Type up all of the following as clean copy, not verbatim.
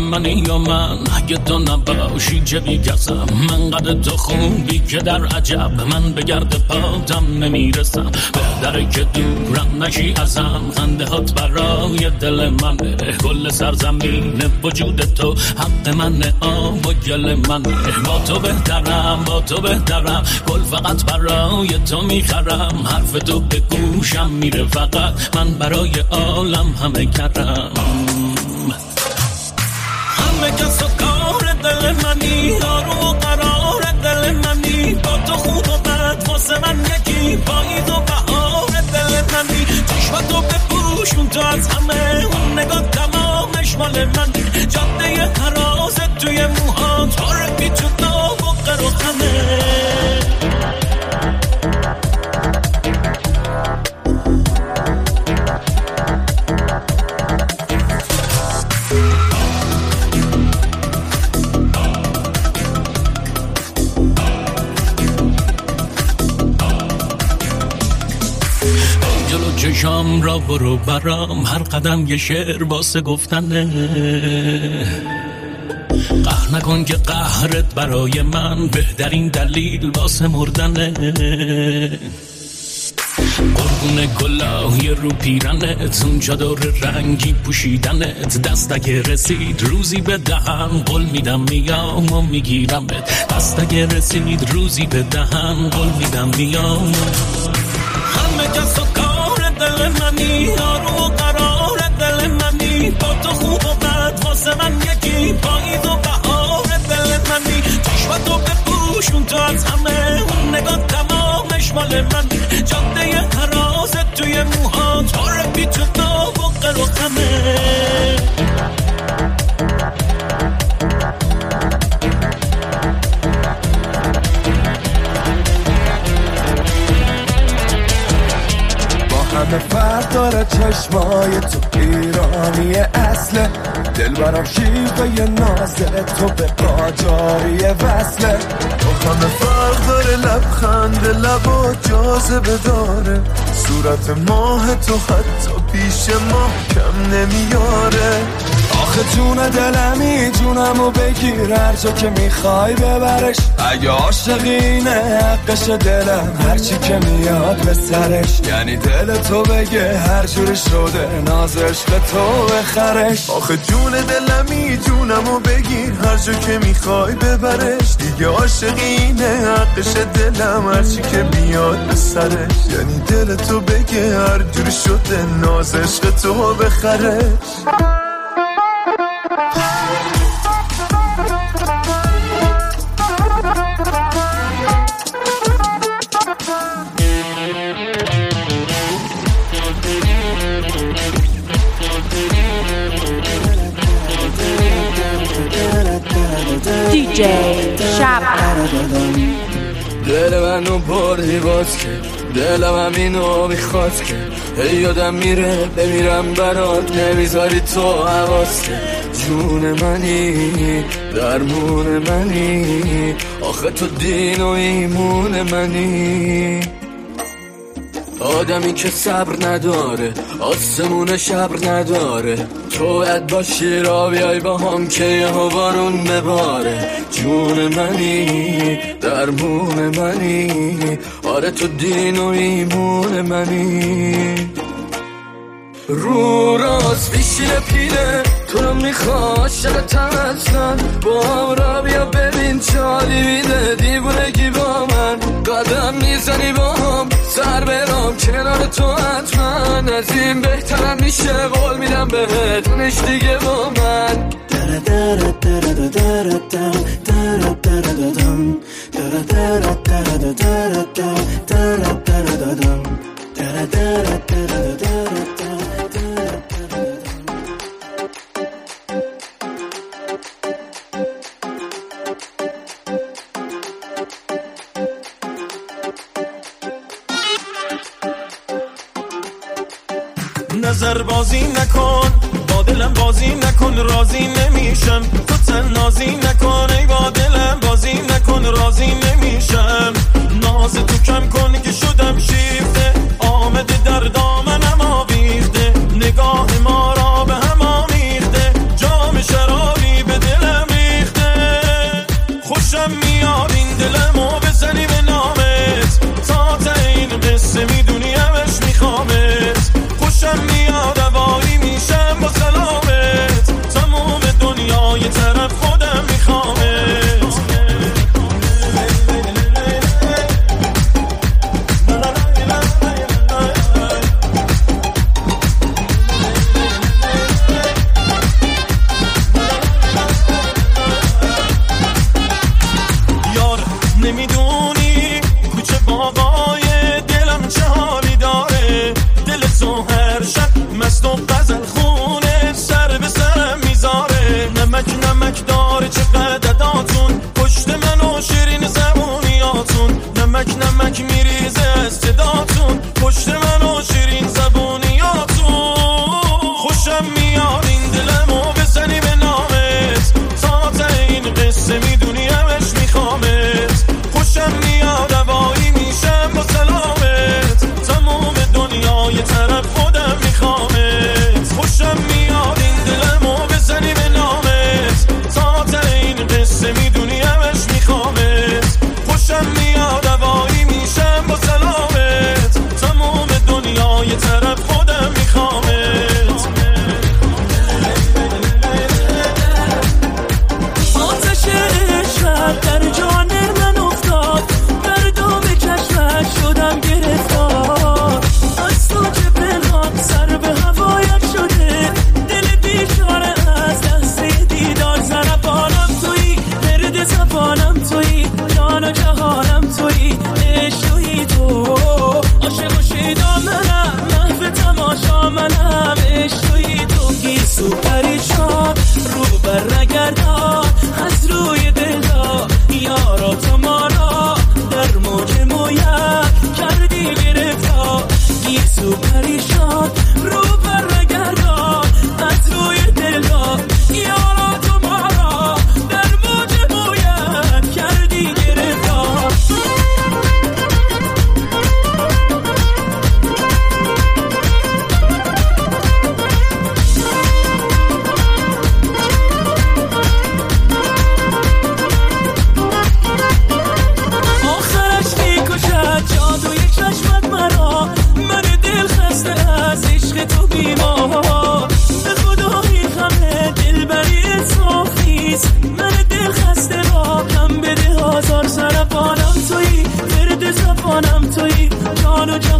منی یا من، اگه تو نباشی چه بیکسم. من قد تو خوبی که در عجب، من به گرد پاتم نمیرسم. بهتره که دورم نشی ازم، خنده هات برای دل منه. کل سرزمین وجود تو حق منه، آب و گل منه. با تو بهترم، با تو بهترم، گل فقط برای تو میخرم. حرف تو به گوشم میره فقط، من برای عالم همه کردم. همه کس و کار دل منی، آروم و قرار دل منی. با تو خوب و بد واسه من یکی، پاییز و بهار دل منی. چشمتو بپوشون تو از همه، اون نگاه تمامش مال منی. جاده حرازت توی موهات، عارفی تو نام و قر و خمه. چشام را برو برام، هر قدم یه شعر واسه گفتنه. قهر نکن که قهرت برای من بهترین دلیل واسه مردنه. قربون گلای رو پیرنت، اون چادر رنگی پوشیدنت. دست اگه رسید روزی به دهن، قول میدم میام و میگیرمت. دست اگه رسید روزی به دهن، قول میدم میام. همه کس و کار دل منی، آروم و قرار دل منی. با تو خوب و بد واسه من یکی، پاییز و بهار دل منی. چشمتو بپوشون تو از همه، اون نگاه تمامش مال منی. جاده حرازت توی موهات، عارفی تو نام و قر و خمه. همه فرق داره چشمای تو، ایرانی اصله. دل برام شیوه نازه تو، به قاجاری وصله. تو همه فرق داره لبخند لب و جاذبه داره. صورت ماه تو حتی پیش ما کم نمیاره. آخه جون دلمی جونمو بگیر، هر جا که میخوای ببرش. اگه عاشقینه حقش دلم، هرچی که میاد به سرش. یعنی دل تو بگه هر جوری شده، ناز عشق تو بخرش. آخه جون دلمی جونمو بگیر، هر جا که میخوای ببرش. دیگه عاشقینه حقش دلم، هرچی که میاد به سرش. یعنی دل تو بگه هر جوری شده، ناز عشق تو بخرش. DJ شب. دل منو بردی باز که، دلم همینو میخواد که. هی یادم میره بمیرم برات، نمیذاری تو حواس که. جون منی درمون منی، آخه تو دین و ایمون منی. آدمی که صبر نداره، آسمون شبر نداره. تو باید باشی را بیای با هم که یه بارون بباره. جون منی درمون منی، آره تو دین و ایمون منی. رو راست بیشینه پیله، تو رو میخواد شبتم اصلا. با هم را بیا ببین چالی میده دیوونگی با من. قدم میزنی با هم سر برام کنار تو حتما. از این بهترم میشه قول میدم بهت، نش دیگه با من. نظر بازی نکن، با دلم بازی نکن، راضی نمیشم. تو تنازی نکن، ای با دلم بازی نکن، راضی نمیشم. ناز تو کم کن که شدم شیفته، آمده در دامنم آویخته. نگاه ما را به هم آمیخته، جام شرابی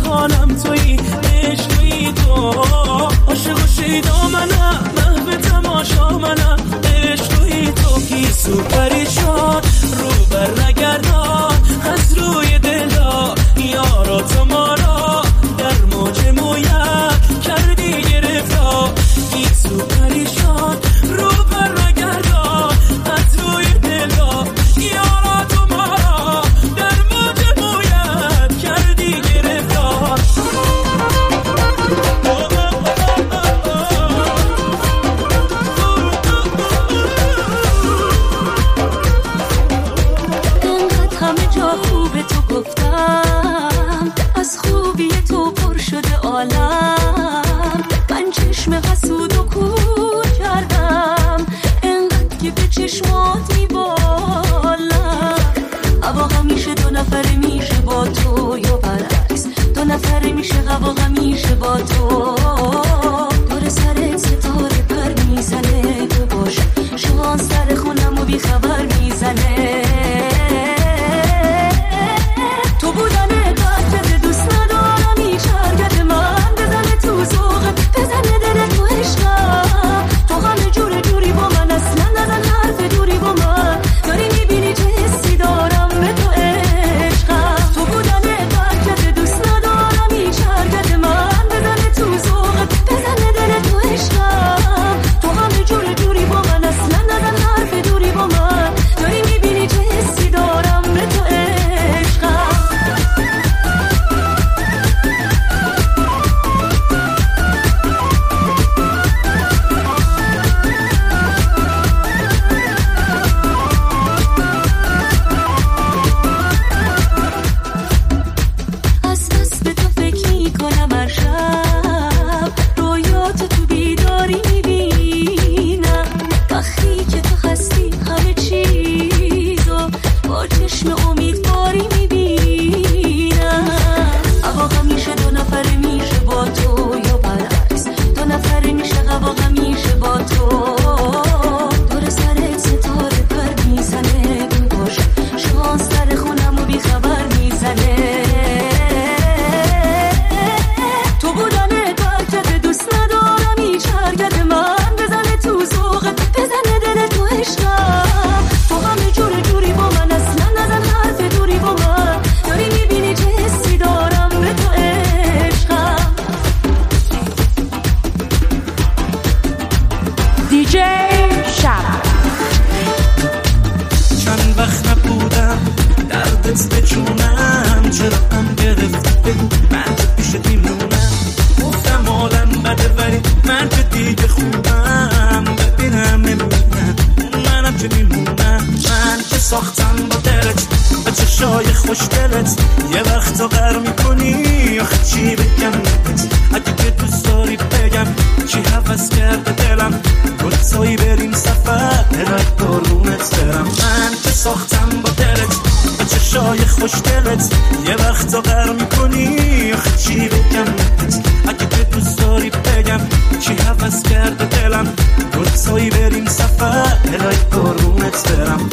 جهانم تویی، عشقی تو. عاشق و شیدا منم، محو تماشا منم، عشقی تو. گیسو پریشان رو بر نگردان، از روی دلدار یارا تو ما را در موج مویت کردی گرفتار. گیسو پریشان رو بر نگردان، از روی دلدار یارا تو ما را در موج مویت کردی گرفتار. انقدر همه جا خوب تو گفتم، از خوبی تو پر شده عالم. من چشم حسود و کور کردم، انقدر که به چشمات میبالم. هوا همیشه دو نفره میشه با تو یا برعکس، دو نفره میشه هوا همیشه با تو. دور سر ستاره پر میزنه تو باشه، شانس سر خونم و بیخبر میزنه. تو بودنه قدرت دوست ندارم، هیچ حرکت من بزنه تو ذوقت، بزنه دل تو عشقم. تو همه جور جوری با من، اصلا نزن حرف دوری با من. داری میبینی چه حسی دارم به تو عشقم. تو بودنه قدرت دوست ندارم، هیچ حرکت من بزنه تو ذوقت، بزنه دل تو عشقم. تو همه جور جوری با من، اصلا نزن حرف دوری با من. داری میبینی چه حسی دارم به تو عشقم. از بس به تو فکر میکنم هر شب، رویات تو بیداری میبینم. وقتی که تو هستی همه چیزو با چشم امیدواری میبینم. هوا همیشه دو نفره میشه با تو یا برعکس، دو نفره میشه هوا همیشه با تو. دور سر ستاره پر میزنه تو باشه، شانس سر خونم و بیخبر میزنه. تو بودنه قدرت دوست ندارم، هیچ حرکت من بزنه تو ذوقت، بزنه دل تو عشقم. تو همه جور جوری با من، اصلا نزن حرف دوری با من. داری میبینی چه حسی دارم به تو عشقم. دیجی شب. چند وقت نبودم دردت به جونم، چرا هم گرفتی بگو من که پیشت میمونم. گفتم حالم بده ولی من که دیگه خوبم، ببینم نمیبینم منم که میمونم. من که ساختم با دلت به چشای خوش دلت، یه وقت غر میکنی آخه چی بگم نبت. اگه که دوست داری بگم چی حفظ کرده دلم، گلسایی بریم سفر الهی قربونت برم. من که ساختم با دلت به چشای خوش دلت، یه وقت غر میکنی آخه چی بگم نبت. اگه که دوست داری بگم چی حفظ کرده دلم، گلسایی بریم سفر الهی قربونت برم.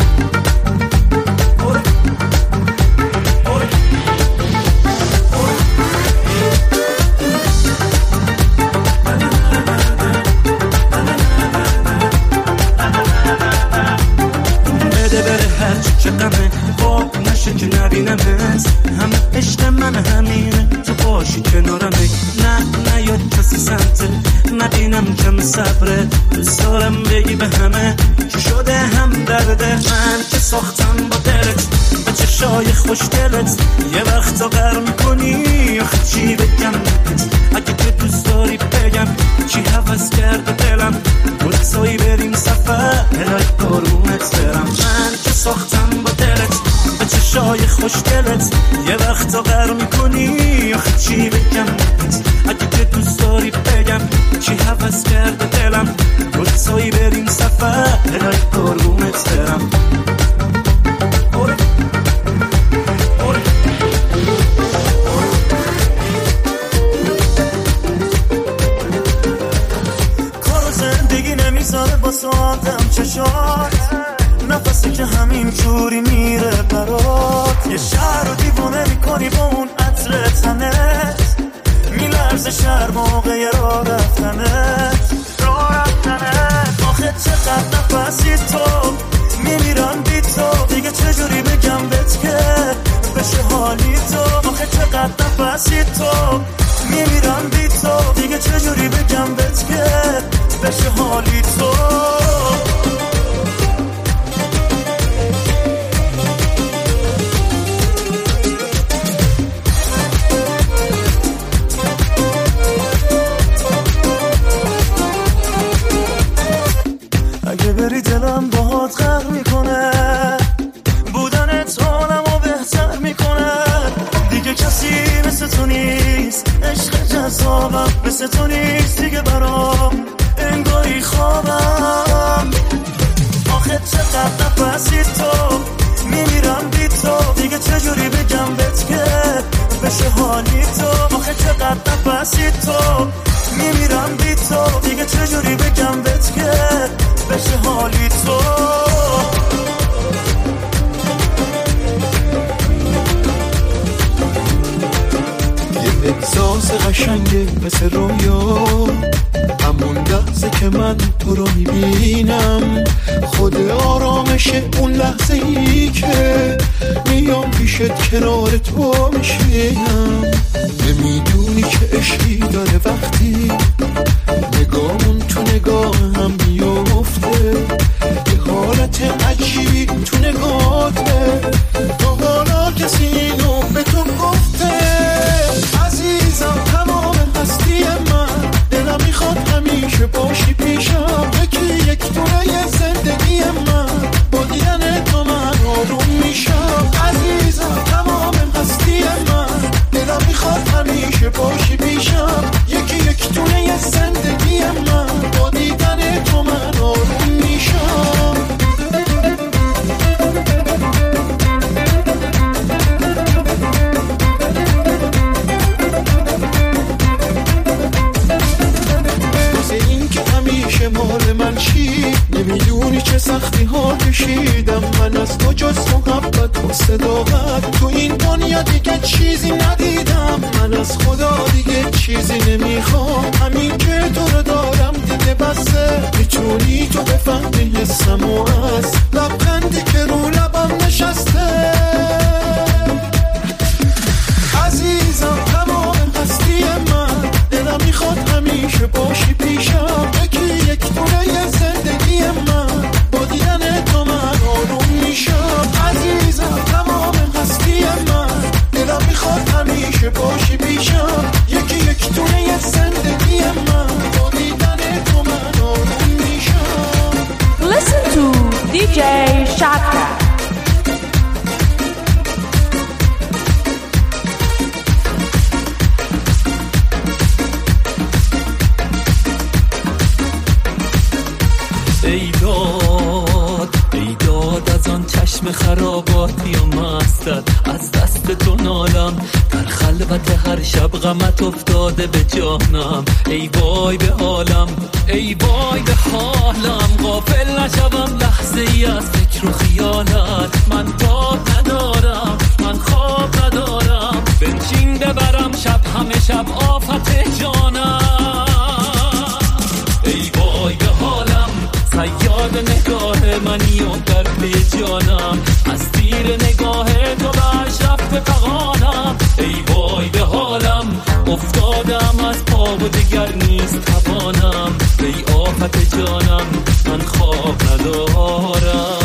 چه غمه خواب نشه که نبینمت، همه عشق من همینه تو باشی کنارمه. نه یاد کسی سمته نبینم کم صبره، دوست دارم بگی به همه چی شده هم درده. من که ساختم با دلت به چشای خوش دلت، یه وقت غر میکنی آخه چی بگم نبت. اگه که دوست داری بگم چی حفظ کرده دلم، گلسایی بریم سفر الهی قربونت برم. من که ساختم با دلت به چشای خوش دلت، یه وقت غر میکنی آخه چی بگم نبت. اگه که دوست داری بگم چی حفظ کرده دلم، گلسایی بریم سفر الهی قربونت برم. ساعتم چشات نفسی که همین جوری میره برات، یه شهر رو دیوونه میکنی با اون عطر عطر تنت میلرزه شهر موقع راه رفتنت آخه چقدر نفسی تو میمیرم بی تو دیگه چجوری بگم بهت که بشه حالی تو آخه چقدر نفسی تو میمیرم بی تو دیگه چجوری بگم بهت که بشه حالی تو اگه بری دلم باهات غرق میکنه بودنت حالمو بهتر میکنه دیگه کسی مثل تو نیست عشق جذابم مثل تو نیست دیگه برام انگاری خوابم آخه چقدر نفسی تو میمیرم بی تو دیگه چجوری بگم بهت که بشه حالی تو آخه چقدر نفسی تو میمیرم بی تو دیگه چجوری بگم بهت که بشه حالی تو یه احساس قشنگه مثل رویا همون لحظه که من تو رو میبینم خود آرامشه اون لحظه ای که میام پیشت کنار تو میشینم نمیدونی که عشقی داره وقتی نگاهمون تو نگاه هم میفته یه حالت عجیبی تو نگاهته تا حالا کسی اینو به تو گفته عزیزم تمام هستی من دلم میخواد همیشه باشی پیشم یکی یک دونه زندگی من با دیدن تو من آروم میشم عزیزم تمام هستی من دلم میخواد همیشه باشی پیشم یکی یک دونه زندگی من با دیدن تو من آروم میشم مال من چی نمیدونی چه سختی ها کشیدم من از تو جز محبت و صداقت تو این دنیا دیگه چیزی ندیدم من از خدا دیگه چیزی نمیخوام همین که تو رو دارم دیگه بسه میتونی تو بفهمی حسم و از لبخندی که رو لبم نشسته عزیزم تمام هستی من دلم میخواد همیشه باشی پیشم یکی یک دونه زندگی من با دیدن تو من آروم میشم عزیزم تمام هستی من دلم میخواد همیشه باشی پیشم یکی یک دونه زندگی من با دیدن تو من آروم میشم Listen to DJ Shaka. ای داد از آن چشم خراباتی و مستت از دست تو نالم در خلوت هر شب غمت افتاده به جانم ای وای به حالم ای وای به حالم غافل نشوم لحظه ای از فکر و خیالت من تاب ندارم من خواب ندارم بنشین ببرم شب همه شب آفت جانم ای وای به حالم صیاد نگاه منی و در پی جانم از تیر نگاه تو برش رفته فغانم ای وای به حالم افتادم از پا و دیگر نیست توانم ای آفت جانم من خواب ندارم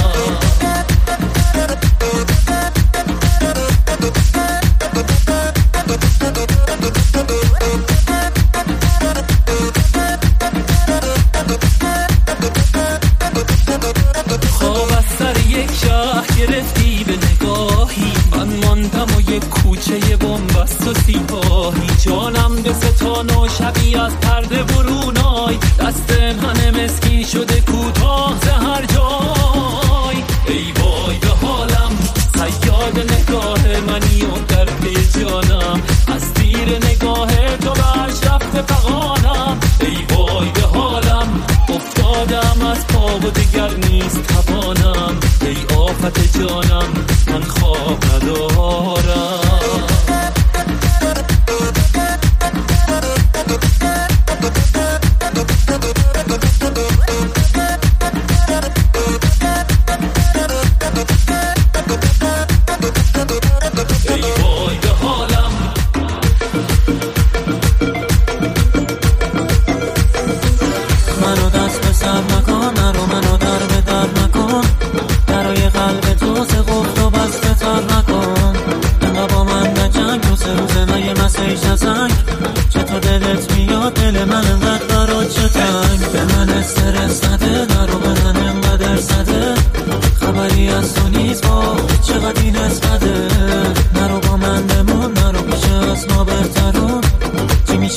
گرفتی به نگاهی من ماندم و یک کوچه بنبست و سیاهی جانم به ستان و شبی از پرده برونای دست من مسکین شده کوتاه ز هر جای ای وای به حالم صیاد نگاه منی و در پی جانم از تیر نگاه تو برش رفته فغانم ای وای به حالم افتادم از پا و دیگر نیست توانم ای آفت جانم من خواب ندارم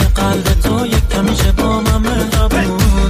قلب تو یک کمیشه با من مهربون.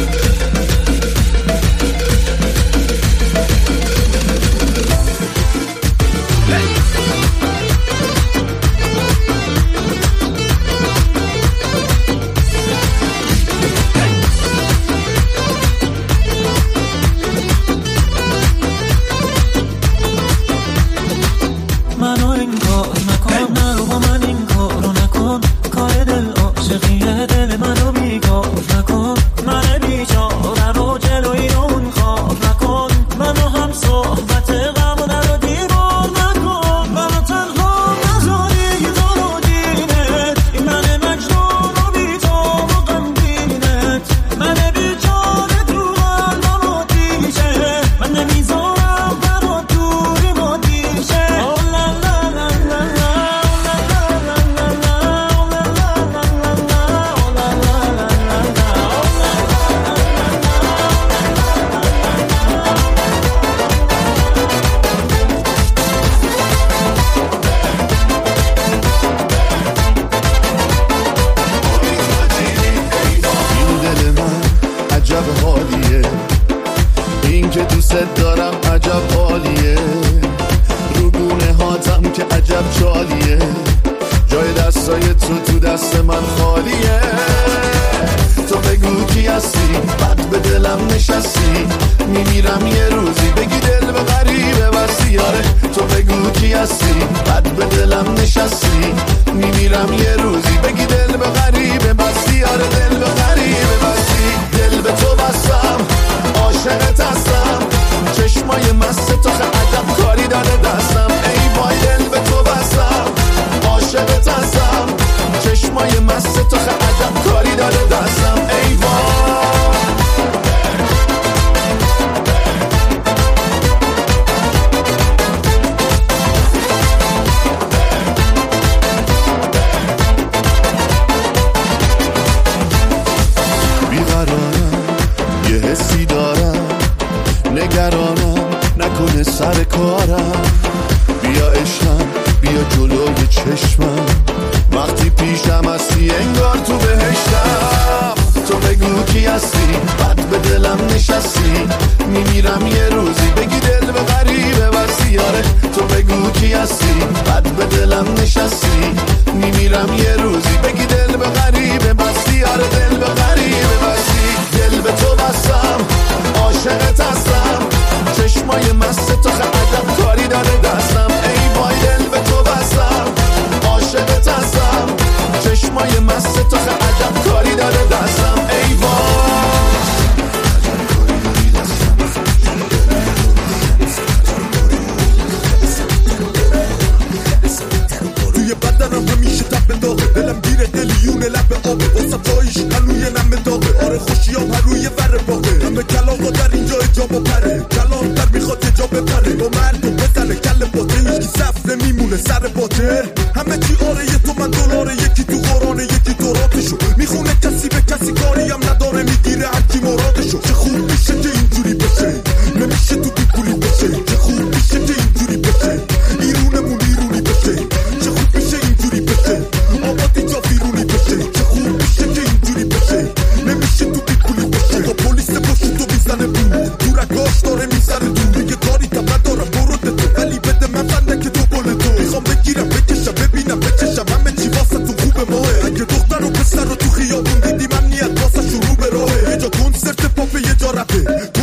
منو انگار نکن، نرو با من این کارو نکن، کار دل عاشقیه دل منو بیگار نکن، من بیچاره رو جلوی اون خواب نکن، منو هم صحبت غم و در و دیوار نکن، منو تنها نذاری تو رو دینت، این من مجنون و بیتاب و غمگینت، من بیچاره تو قلبم و دیشه، من نمیذارم برات دوری ما دیشه. عجب حالیه این که دوست دارم، عجب حالیه رو گونه هاتم که عجب چالیه، جای دستای تو دست من خالیه. تو بگو کی هستی، بد به دلم نشستی، میمیرم یه روزی بگی دل به غریبه بستی. آره تو بگو کی هستی، بد به دلم نشستی، میمیرم یه روزی بگی دل به غریبه بستی. آره دل به غریبه بستی، دل به تو بستم، عاشقت هستم، چشمای مست تو عجب کاری داره دستم. ای وای دل به تو بستم، عاشقت هستم، چشمای مست تو عجب کاری داره دستم. ای وای بیقرارم، یه حسی دارم، نگرانم نکنه سر کارم. بیا عشقم، بیا جلوی چشمم، وقتی پیشم هستی انگار تو بهشتم. تو بگو کی هستی، بد به دلم نشستی، میمیرم یه روزی بگی دل به غریبه بستی. آره تو بگو کی هستی، بد به دلم نشستی، میمیرم یه روزی بگی دل به غریبه بستی. آره دل به غریبه بستی، دل به تو بستم، عاشقت هستم، چشمای مست تو عجب کاری داره دستم. ای وای دل به تو بستم، عاشقت هستم، چشمای مست تو عجب کاری داره دستم. ای وای توی بدنم همیشه تب داغه، دلم گیره دلیونه لب آبه، واسه پایش هنوی نم داغه. آره خوشیام هنوی ور باغه، همه کلاغا در اینجا جا بپره، کلام در میخواد یه جا بپره، با مردم بزنه کل باته، هیچکی صف نمیمونه سر باته. همه چی آره یه تو من دلاره، یکی تو قرآنه یکی تو راتشو، میخونه کسی به کسی کاری هم نداره، میگیره هرکی مرادشو. چه خوب میشه که اینجوری بشه، نمیشه تو بیکولی بشه، چه خوب میشه که اینجوری بشه، ایرونمون ایرونی بشه، چه خوب میشه اینجوری بشه، آبادی جا بیرونی بشه، چه خوب میشه که اینجوری بشه، نمیشه تو بیکولی بشه. تا پلیس پشت تو میزنه بود، تو رگاش داره میزنه دور، دیگه کاری تا ندارم برو تو، ولی بده من فنده که تو بله تو، میخوام بگیرم بکشم ببینم بچشم، همه چی واسه تو خوبه ماه. اگه دختر و پسر رو تو خیابون دیدی من نیت واسه شروع به راهه، یه جا کنسرت پاپ یه جا رپه،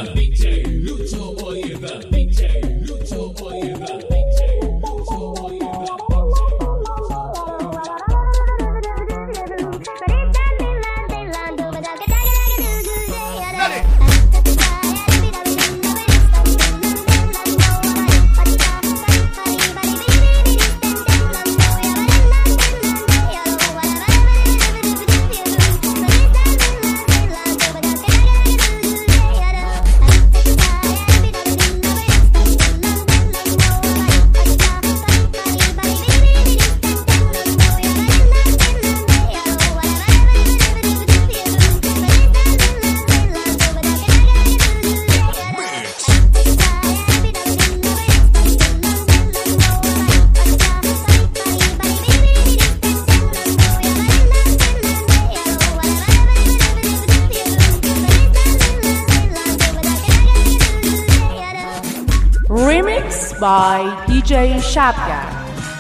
DJ Lucho Oyeva, DJ Lucho Oyeva, DJ Lucho Oyeva. Remix by DJ Shapka.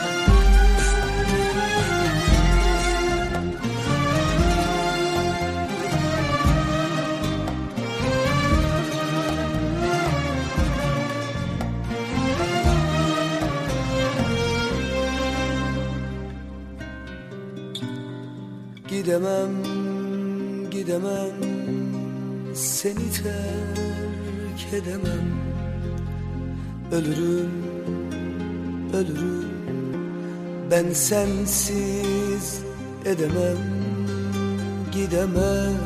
Gidemem, gidemem, seni terk edemem. Ölürüm, ölürüm, ben sensiz edemem. Gidemem,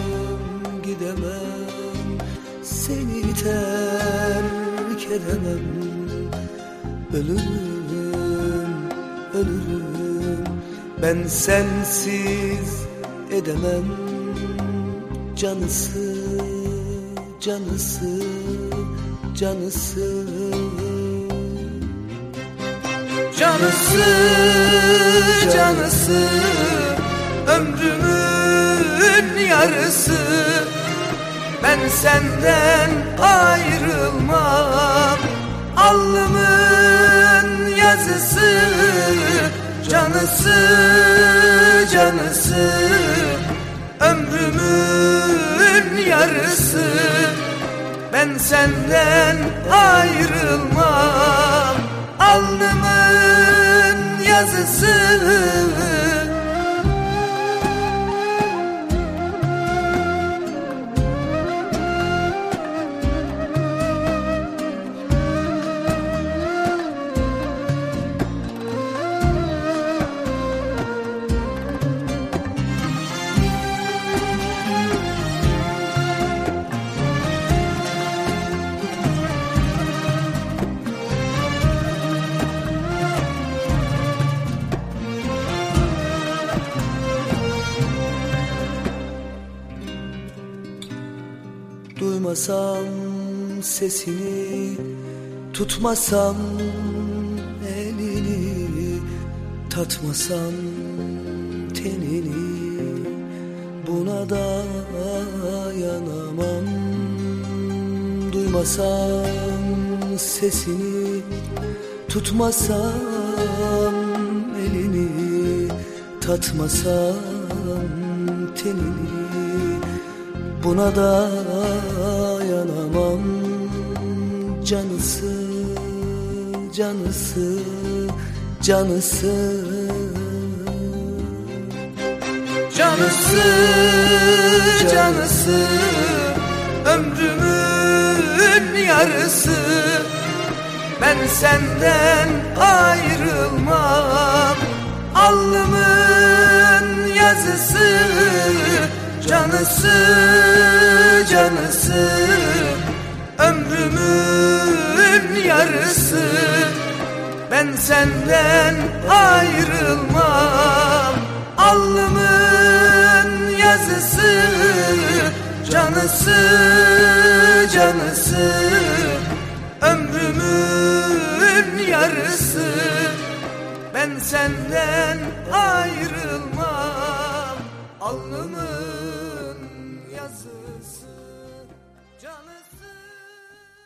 gidemem, seni terk edemem. Ölürüm, ölürüm, ben sensiz edemem. Canısı, canısı, canısı, canısı, canısı, ömrümün yarısı. Ben senden ayrılmam, alnımın yazısı. Canısı, canısı, ömrümün yarısı. Ben senden ayrılmam, alnımın yazısı. Duymasam sesini, tutmasam elini, tatmasam tenini, buna dayanamam. Duymasam sesini, tutmasam elini, tatmasam tenini, buna dayanamam. Canısı, canısı, canısı, canısı, canısı, ömrümün yarısı. Ben senden ayrılmam, alnımın yazısı. Canısı, canısı, ömrümün yarısı. Ben senden ayrılmam, alnımın yazısı. Canısı, canısı, ömrümün yarısı. Ben senden ayrılmam, alnımın